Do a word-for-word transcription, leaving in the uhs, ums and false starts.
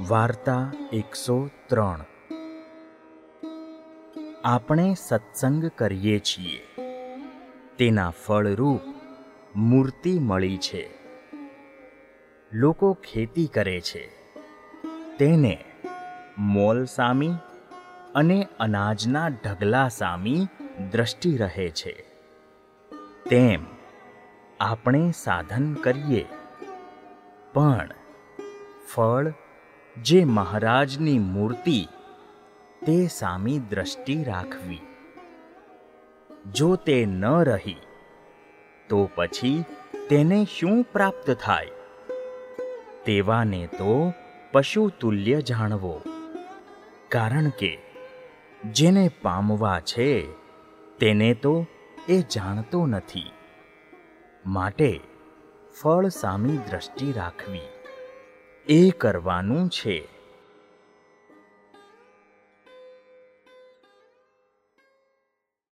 વાર્તા એકસો ત્રણ. આપણે સત્સંગ કરીએ છીએ તેના ફળરૂપ મૂર્તિ મળી છે. લોકો ખેતી કરે છે, તેને મોલ સામી અને અનાજના ઢગલા સામી દ્રષ્ટિ રહે છે. તેમ આપણે સાધન કરીએ પણ ફળ જે મહારાજની મૂર્તિ તે સામી દ્રષ્ટિ રાખવી. જો તે ન રહી તો પછી તેને શું પ્રાપ્ત થાય? તેવાને તો પશુ તુલ્ય જાણવો, કારણ કે જેને પામવા છે તેને તો એ જાણતો નથી. માટે ફળ સામી દ્રષ્ટિ રાખવી એ કરવાનું છે.